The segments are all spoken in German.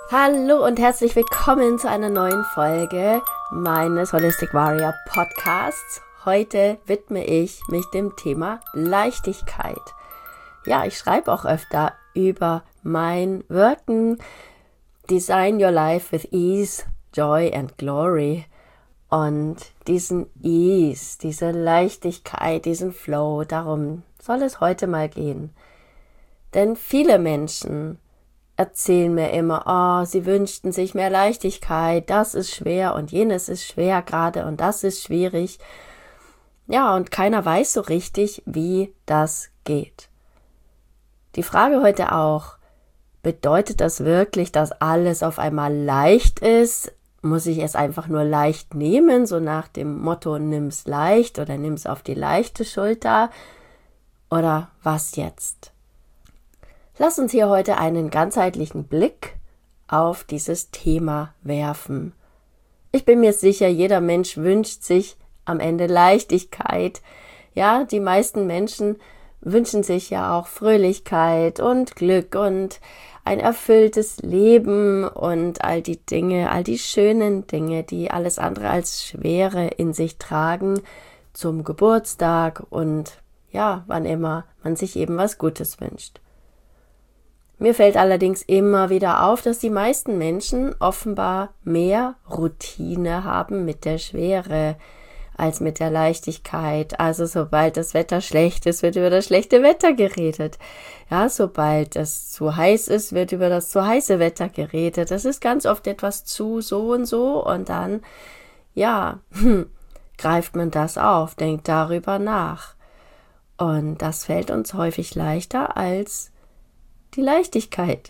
Hallo und herzlich willkommen zu einer neuen Folge meines Holistic Warrior Podcasts. Heute widme ich mich dem Thema Leichtigkeit. Ja, ich schreibe auch öfter über mein Wirken Design Your Life with Ease, Joy and Glory. Und diesen Ease, diese Leichtigkeit, diesen Flow, darum soll es heute mal gehen. Denn viele Menschen erzählen mir immer, sie wünschten sich mehr Leichtigkeit, das ist schwer und jenes ist schwer gerade und das ist schwierig. Ja, und keiner weiß so richtig, wie das geht. Die Frage heute auch, bedeutet das wirklich, dass alles auf einmal leicht ist? Muss ich es einfach nur leicht nehmen, so nach dem Motto, nimm's leicht oder nimm's auf die leichte Schulter? Oder was jetzt? Lass uns hier heute einen ganzheitlichen Blick auf dieses Thema werfen. Ich bin mir sicher, jeder Mensch wünscht sich am Ende Leichtigkeit. Ja, die meisten Menschen wünschen sich ja auch Fröhlichkeit und Glück und ein erfülltes Leben und all die Dinge, all die schönen Dinge, die alles andere als Schwere in sich tragen, zum Geburtstag und ja, wann immer man sich eben was Gutes wünscht. Mir fällt allerdings immer wieder auf, dass die meisten Menschen offenbar mehr Routine haben mit der Schwere als mit der Leichtigkeit. Also sobald das Wetter schlecht ist, wird über das schlechte Wetter geredet. Ja, sobald es zu heiß ist, wird über das zu heiße Wetter geredet. Das ist ganz oft etwas zu so und so und dann, ja, greift man das auf, denkt darüber nach. Und das fällt uns häufig leichter als die Leichtigkeit.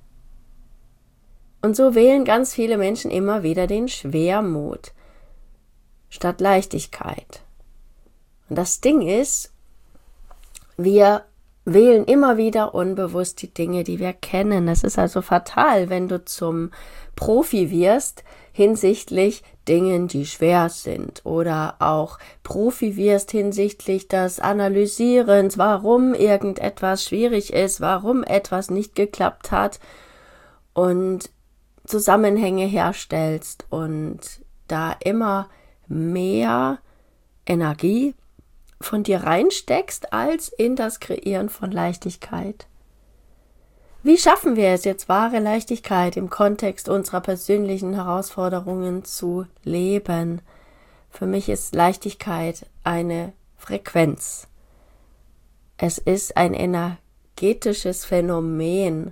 Und so wählen ganz viele Menschen immer wieder den Schwermut statt Leichtigkeit. Und das Ding ist, wir wählen immer wieder unbewusst die Dinge, die wir kennen. Es ist also fatal, wenn du zum Profi wirst hinsichtlich Dingen, die schwer sind oder auch Profi wirst hinsichtlich des Analysierens, warum irgendetwas schwierig ist, warum etwas nicht geklappt hat und Zusammenhänge herstellst und da immer mehr Energie von dir reinsteckst, als in das Kreieren von Leichtigkeit. Wie schaffen wir es jetzt, wahre Leichtigkeit im Kontext unserer persönlichen Herausforderungen zu leben? Für mich ist Leichtigkeit eine Frequenz. Es ist ein energetisches Phänomen.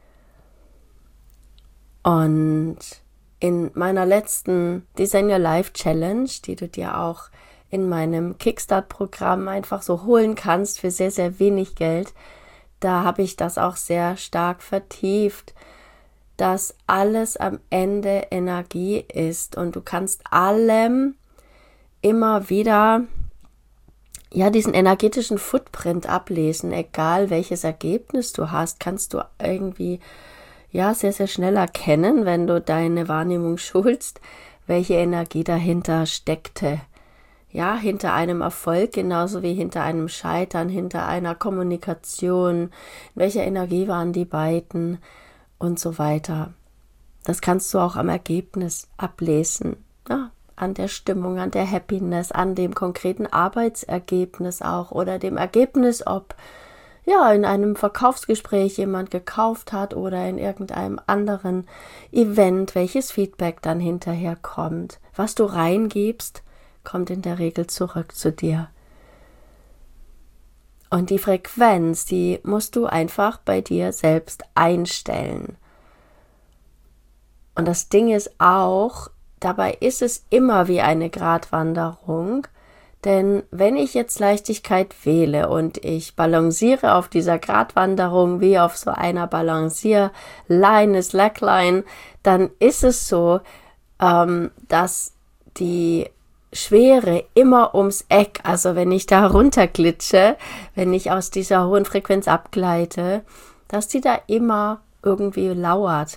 Und in meiner letzten Design Your Life Challenge, die du dir auch in meinem Kickstart-Programm einfach so holen kannst für sehr, sehr wenig Geld, da habe ich das auch sehr stark vertieft, dass alles am Ende Energie ist und du kannst allem immer wieder diesen energetischen Footprint ablesen, egal welches Ergebnis du hast, kannst du irgendwie sehr, sehr schnell erkennen, wenn du deine Wahrnehmung schulst, welche Energie dahinter steckte. Ja, hinter einem Erfolg, genauso wie hinter einem Scheitern, hinter einer Kommunikation, in welcher Energie waren die beiden und so weiter. Das kannst du auch am Ergebnis ablesen, ja, an der Stimmung, an der Happiness, an dem konkreten Arbeitsergebnis auch oder dem Ergebnis, ob in einem Verkaufsgespräch jemand gekauft hat oder in irgendeinem anderen Event, welches Feedback dann hinterher kommt. Was du reingibst, kommt in der Regel zurück zu dir. Und die Frequenz, die musst du einfach bei dir selbst einstellen. Und das Ding ist auch, dabei ist es immer wie eine Gratwanderung, denn wenn ich jetzt Leichtigkeit wähle und ich balanciere auf dieser Gratwanderung wie auf so einer Balancierline, Slackline, dann ist es so, dass die Schwere immer ums Eck, also wenn ich da runterglitsche, wenn ich aus dieser hohen Frequenz abgleite, dass die da immer irgendwie lauert,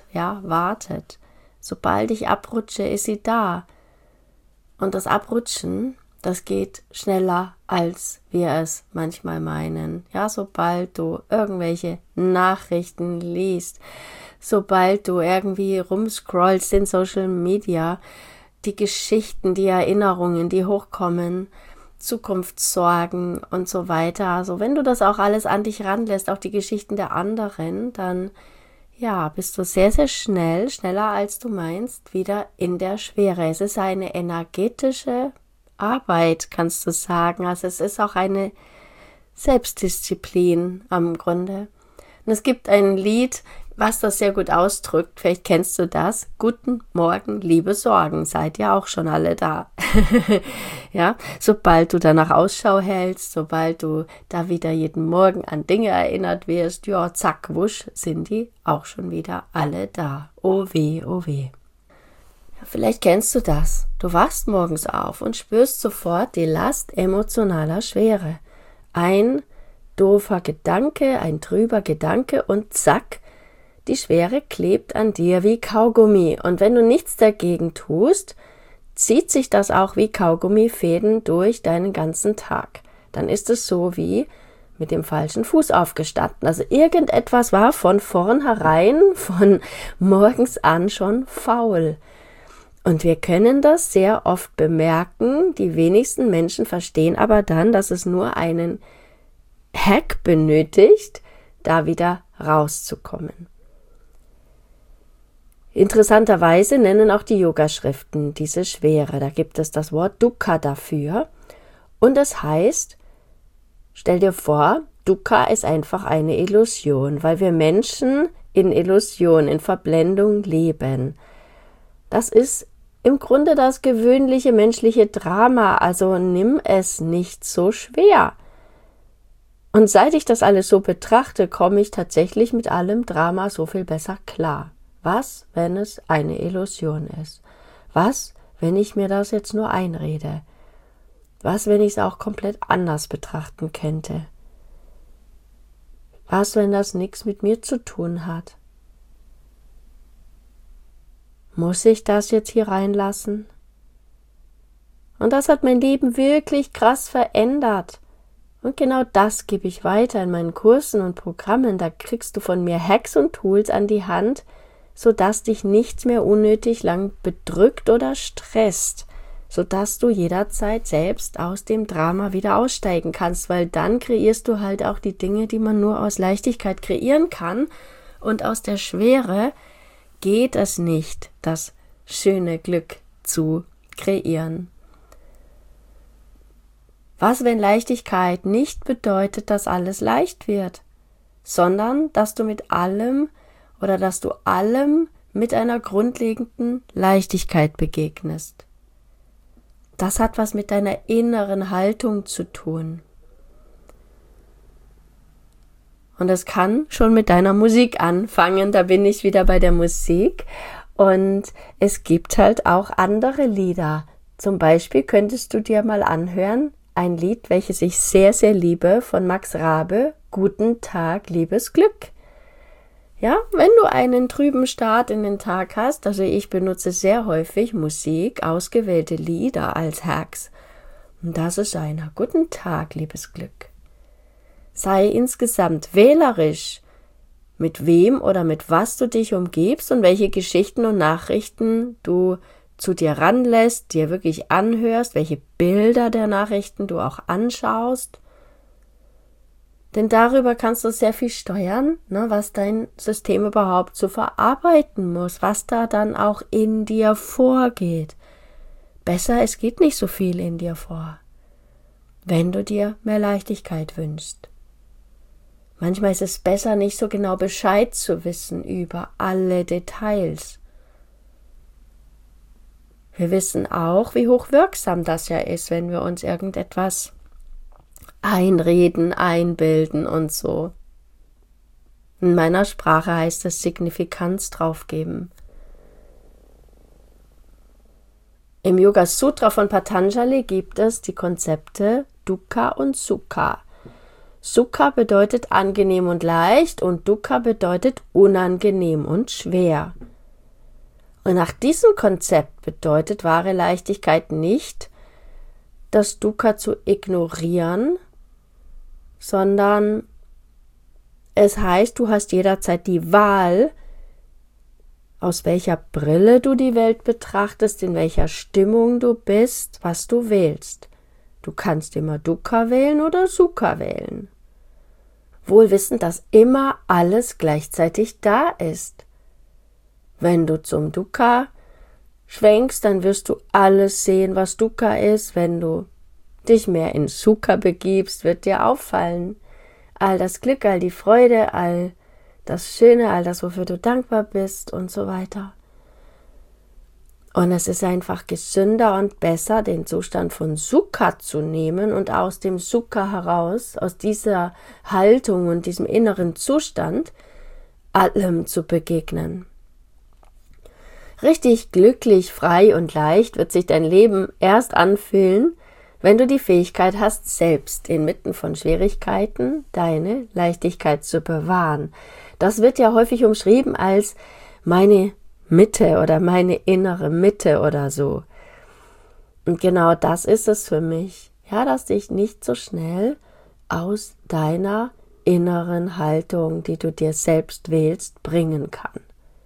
wartet. Sobald ich abrutsche, ist sie da. Und das Abrutschen, das geht schneller, als wir es manchmal meinen. Ja, sobald du irgendwelche Nachrichten liest, sobald du irgendwie rumscrollst in Social Media, die Geschichten, die Erinnerungen, die hochkommen, Zukunftssorgen und so weiter. Also wenn du das auch alles an dich ranlässt, auch die Geschichten der anderen, dann ja, bist du sehr, sehr schnell, schneller als du meinst, wieder in der Schwere. Es ist eine energetische Arbeit, kannst du sagen. Also es ist auch eine Selbstdisziplin am Grunde. Und es gibt ein Lied, was das sehr gut ausdrückt, vielleicht kennst du das. Guten Morgen, liebe Sorgen, seid ihr auch schon alle da. Ja, sobald du danach Ausschau hältst, sobald du da wieder jeden Morgen an Dinge erinnert wirst, ja, zack, wusch, sind die auch schon wieder alle da. Oh weh, oh weh. Ja, vielleicht kennst du das. Du wachst morgens auf und spürst sofort die Last emotionaler Schwere. Ein doofer Gedanke, ein trüber Gedanke und zack, die Schwere klebt an dir wie Kaugummi. Und wenn du nichts dagegen tust, zieht sich das auch wie Kaugummifäden durch deinen ganzen Tag. Dann ist es so wie mit dem falschen Fuß aufgestanden. Also irgendetwas war von vornherein, von morgens an schon faul. Und wir können das sehr oft bemerken. Die wenigsten Menschen verstehen aber dann, dass es nur einen Hack benötigt, da wieder rauszukommen. Interessanterweise nennen auch die Yoga-Schriften diese Schwere. Da gibt es das Wort Dukkha dafür. Und das heißt, stell dir vor, Dukkha ist einfach eine Illusion, weil wir Menschen in Illusion, in Verblendung leben. Das ist im Grunde das gewöhnliche menschliche Drama, also nimm es nicht so schwer. Und seit ich das alles so betrachte, komme ich tatsächlich mit allem Drama so viel besser klar. Was, wenn es eine Illusion ist? Was, wenn ich mir das jetzt nur einrede? Was, wenn ich es auch komplett anders betrachten könnte? Was, wenn das nichts mit mir zu tun hat? Muss ich das jetzt hier reinlassen? Und das hat mein Leben wirklich krass verändert. Und genau das gebe ich weiter in meinen Kursen und Programmen. Da kriegst du von mir Hacks und Tools an die Hand, sodass dich nichts mehr unnötig lang bedrückt oder stresst, sodass du jederzeit selbst aus dem Drama wieder aussteigen kannst, weil dann kreierst du halt auch die Dinge, die man nur aus Leichtigkeit kreieren kann, und aus der Schwere geht es nicht, das schöne Glück zu kreieren. Was, wenn Leichtigkeit nicht bedeutet, dass alles leicht wird, sondern dass du mit allem oder dass du allem mit einer grundlegenden Leichtigkeit begegnest. Das hat was mit deiner inneren Haltung zu tun. Und es kann schon mit deiner Musik anfangen, da bin ich wieder bei der Musik. Und es gibt halt auch andere Lieder. Zum Beispiel könntest du dir mal anhören, ein Lied, welches ich sehr, sehr liebe, von Max Rabe, Guten Tag, liebes Glück. Ja, wenn du einen trüben Start in den Tag hast, also ich benutze sehr häufig Musik, ausgewählte Lieder als Hacks. Und das ist einer. Guten Tag, liebes Glück. Sei insgesamt wählerisch, mit wem oder mit was du dich umgibst und welche Geschichten und Nachrichten du zu dir ranlässt, dir wirklich anhörst, welche Bilder der Nachrichten du auch anschaust. Denn darüber kannst du sehr viel steuern, ne, was dein System überhaupt zu verarbeiten muss, was da dann auch in dir vorgeht. Besser, es geht nicht so viel in dir vor, wenn du dir mehr Leichtigkeit wünschst. Manchmal ist es besser, nicht so genau Bescheid zu wissen über alle Details. Wir wissen auch, wie hochwirksam das ja ist, wenn wir uns irgendetwas einreden, einbilden und so. In meiner Sprache heißt es Signifikanz draufgeben. Im Yoga Sutra von Patanjali gibt es die Konzepte Dukkha und Sukha. Sukha bedeutet angenehm und leicht und Dukkha bedeutet unangenehm und schwer. Und nach diesem Konzept bedeutet wahre Leichtigkeit nicht, das Dukkha zu ignorieren, sondern es heißt, du hast jederzeit die Wahl, aus welcher Brille du die Welt betrachtest, in welcher Stimmung du bist, was du wählst. Du kannst immer Dukkha wählen oder Sukha wählen. Wohl wissend, dass immer alles gleichzeitig da ist. Wenn du zum Dukkha schwenkst, dann wirst du alles sehen, was Dukkha ist. Wenn du dich mehr in Sukha begibst, wird dir auffallen, all das Glück, all die Freude, all das Schöne, all das, wofür du dankbar bist und so weiter. Und es ist einfach gesünder und besser, den Zustand von Sukha zu nehmen und aus dem Sukha heraus, aus dieser Haltung und diesem inneren Zustand, allem zu begegnen. Richtig glücklich, frei und leicht wird sich dein Leben erst anfühlen, wenn du die Fähigkeit hast, selbst inmitten von Schwierigkeiten deine Leichtigkeit zu bewahren. Das wird ja häufig umschrieben als meine Mitte oder meine innere Mitte oder so. Und genau das ist es für mich, ja, dass dich nicht so schnell aus deiner inneren Haltung, die du dir selbst wählst, bringen kann.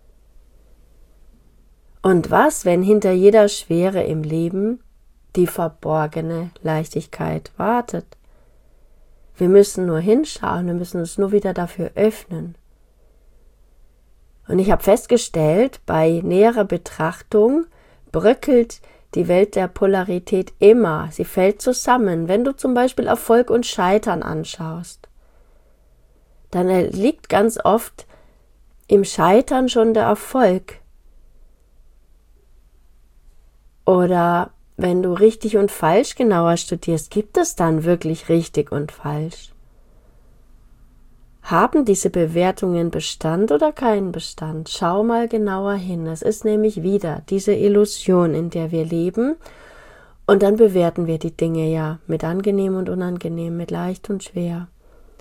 Und was, wenn hinter jeder Schwere im Leben die verborgene Leichtigkeit wartet? Wir müssen nur hinschauen, wir müssen uns nur wieder dafür öffnen. Und ich habe festgestellt, bei näherer Betrachtung bröckelt die Welt der Polarität immer. Sie fällt zusammen. Wenn du zum Beispiel Erfolg und Scheitern anschaust, dann liegt ganz oft im Scheitern schon der Erfolg. Oder wenn du richtig und falsch genauer studierst, gibt es dann wirklich richtig und falsch? Haben diese Bewertungen Bestand oder keinen Bestand? Schau mal genauer hin. Es ist nämlich wieder diese Illusion, in der wir leben. Und dann bewerten wir die Dinge ja mit angenehm und unangenehm, mit leicht und schwer.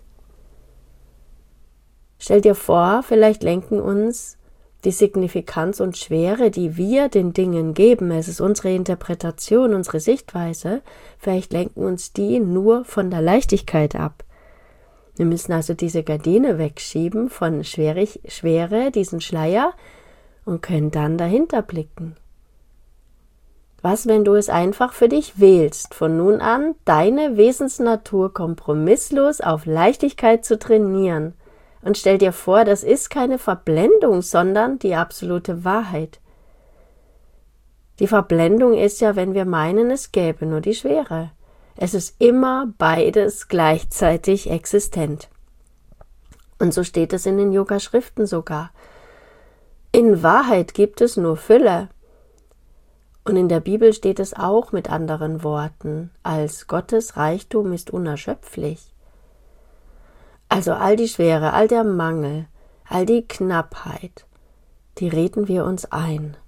Stell dir vor, vielleicht lenken uns die Signifikanz und Schwere, die wir den Dingen geben, es ist unsere Interpretation, unsere Sichtweise, vielleicht lenken uns die nur von der Leichtigkeit ab. Wir müssen also diese Gardine wegschieben von Schwere, diesen Schleier, und können dann dahinter blicken. Was, wenn du es einfach für dich wählst, von nun an deine Wesensnatur kompromisslos auf Leichtigkeit zu trainieren? Und stell dir vor, das ist keine Verblendung, sondern die absolute Wahrheit. Die Verblendung ist ja, wenn wir meinen, es gäbe nur die Schwere. Es ist immer beides gleichzeitig existent. Und so steht es in den Yoga-Schriften sogar. In Wahrheit gibt es nur Fülle. Und in der Bibel steht es auch mit anderen Worten, als Gottes Reichtum ist unerschöpflich. Also all die Schwere, all der Mangel, all die Knappheit, die reden wir uns ein.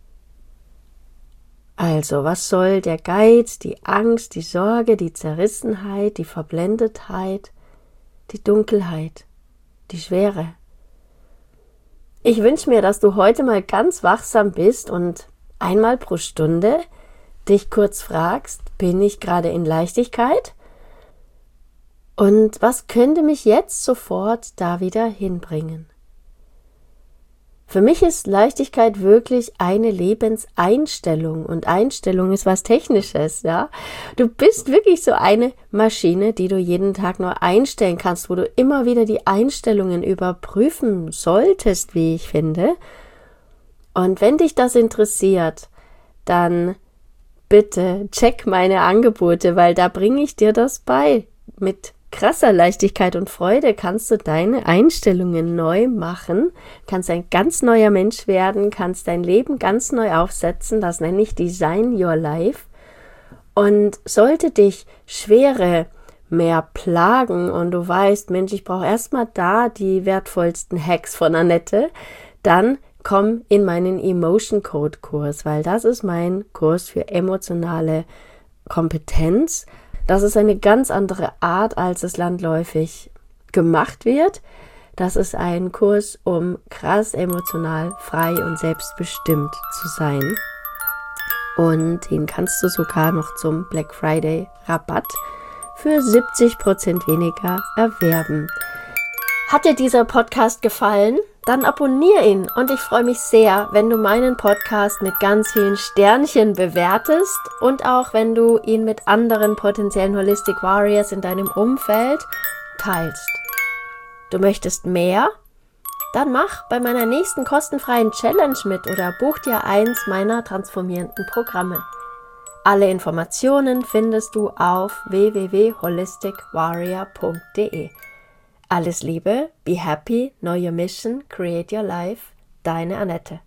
Also, was soll der Geiz, die Angst, die Sorge, die Zerrissenheit, die Verblendetheit, die Dunkelheit, die Schwere? Ich wünsche mir, dass du heute mal ganz wachsam bist und einmal pro Stunde dich kurz fragst, bin ich gerade in Leichtigkeit? Und was könnte mich jetzt sofort da wieder hinbringen? Für mich ist Leichtigkeit wirklich eine Lebenseinstellung und Einstellung ist was Technisches, ja. Du bist wirklich so eine Maschine, die du jeden Tag nur einstellen kannst, wo du immer wieder die Einstellungen überprüfen solltest, wie ich finde. Und wenn dich das interessiert, dann bitte check meine Angebote, weil da bringe ich dir das bei. Mit krasser Leichtigkeit und Freude kannst du deine Einstellungen neu machen, kannst ein ganz neuer Mensch werden, kannst dein Leben ganz neu aufsetzen, das nenne ich Design Your Life. Und sollte dich Schwere mehr plagen und du weißt, Mensch, ich brauche erstmal da die wertvollsten Hacks von Annette, dann komm in meinen Emotion Code Kurs, weil das ist mein Kurs für emotionale Kompetenz. Das ist eine ganz andere Art, als es landläufig gemacht wird. Das ist ein Kurs, um krass emotional frei und selbstbestimmt zu sein. und den kannst du sogar noch zum Black Friday Rabatt für 70% weniger erwerben. Hat dir dieser Podcast gefallen? Dann abonniere ihn und ich freue mich sehr, wenn du meinen Podcast mit ganz vielen Sternchen bewertest und auch wenn du ihn mit anderen potenziellen Holistic Warriors in deinem Umfeld teilst. Du möchtest mehr? Dann mach bei meiner nächsten kostenfreien Challenge mit oder buch dir eins meiner transformierenden Programme. Alle Informationen findest du auf www.holisticwarrior.de. Alles Liebe, be happy, know your mission, create your life, deine Annette.